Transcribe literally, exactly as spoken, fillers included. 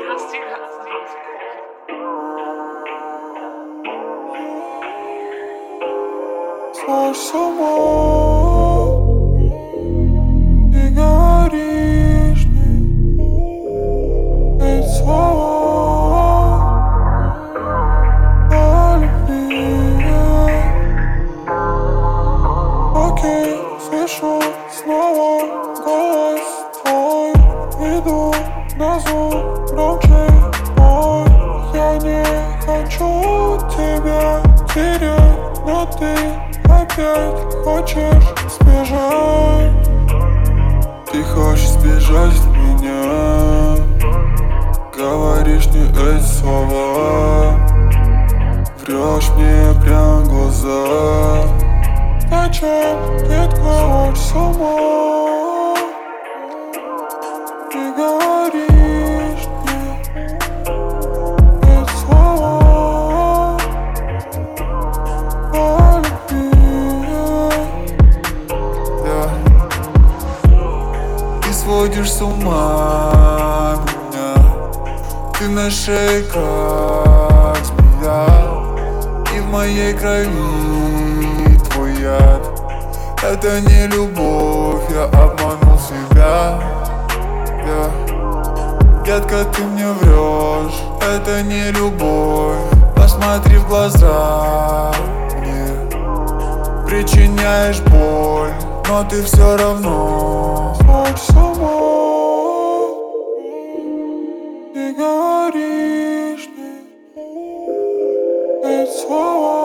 Свой сама и горишь мне эти слова о любви. Окей, слышу снова голос твой, иду на звук громче. Ой, я не хочу тебя терять, но ты опять хочешь сбежать. Ты хочешь сбежать от меня, говоришь мне эти слова, врешь мне прям в глаза. Зачем, детка, хочешь сама и говоришь мне эти слова о любви. Да. Ты сводишь с ума меня, ты на шее как змея, и в моей крови твой яд. Это не любовь, я обманул себя. Yeah. Детка, ты мне врешь, это не любовь. Посмотри в глаза мне, причиняешь боль, но ты все равно хочешь сама и говоришь мне эти слова.